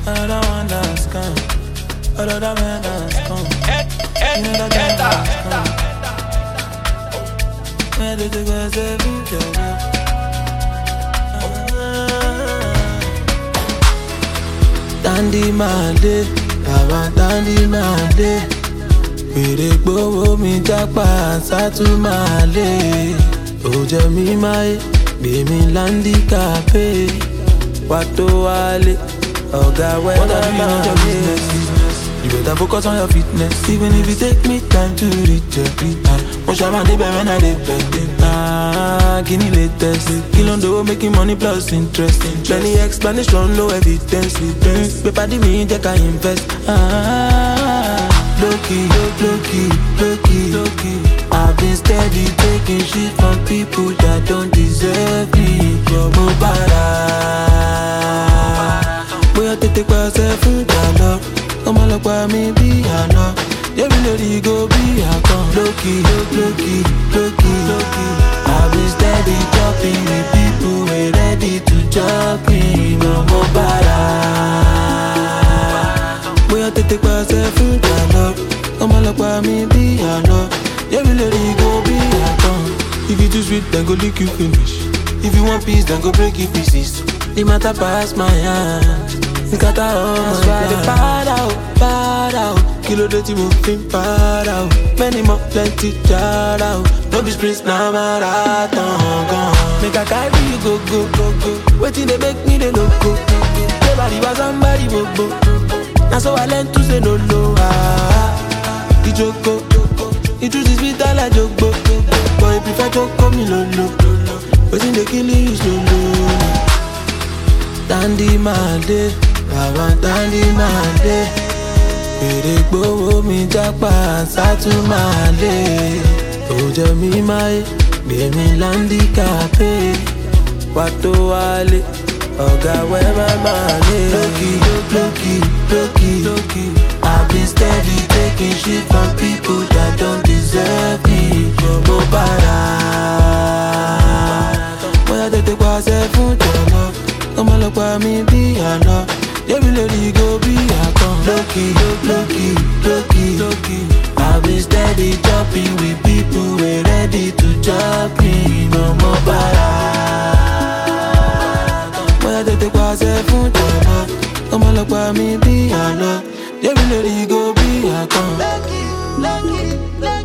Another one that's come. Another man that's come. Another guy that's come. Where did you go, say, Dandy Mande, Baba Dandy Mande. Wèrè gbówó mi jápa sátúmàlè. Ó jẹ mí máyé, gbé mi láńdíkàpé. Wá tó wálé, ọ̀gá wẹ́dà máa lé. You better focus on your fitness, even if it take me time to reach it. Mo ṣàmà débẹ̀ when I dey beg. Kí ni latest? Kí ló ń dowó making money plus interest? Plenty explanation, no evidence. Pépà dí mi jẹ́ ká invest. Low-key, low-key. I've been steady taking shit from people that don't deserve me. Mo bára. Bóyá tètè pàṣẹ fún ìjàlọ. Ọmọ ọlọ́pàá mi bí àná. Yẹ́mi lórí go bí àkàn. Low-key. I've been steady talking with people who are ready to chop me. Mo bára. Bóyá tètè pàṣẹ fún ìjàlọ. Ọmọ ọlọ́pàá mi bí àná. Yẹ́mi lórí go bí àkàn. If you too sweet, then go lick you finish. If you want peace, then go break it pieces. The matter pass my hand. Nkata all my life. Bad out. Kilo de ti mo fin para out. Many more plenty jar out. No be sprints na marathon gone. Make I carry you go. Waiting they make me the loco. Everybody was somebody bobo. Now so I learn to say no. The joko. The truth is bitter like jogbo. But if prefer joko me lolo. Waiting they kill you slow. Dandy Mande, Baba Dandy Mande. Wèrè gbówó mi jápa sátúmàlè. Ó jẹ mí máyé, gbé mi láńdíkàpé. Wá tó wálé, ọ̀gá wẹ́bà máa lé. Low-key. I've been steady taking shit from people that don't deserve me. Mo bára. Bóyá tètè pàṣẹ fún jọ̀lọ́. Ọmọ ọlọ́pàá mi bí àná. Yẹ́mi lórí go bí àkàn. Low-key. I've been steady jumping with people who are ready to chop me. Mo bára. Bóyá tètè pàṣẹ fún jọ̀lọ́. Ọmọ ọlọ́pàá mi bí àná. Yẹ́mi lórí go bí àkàn.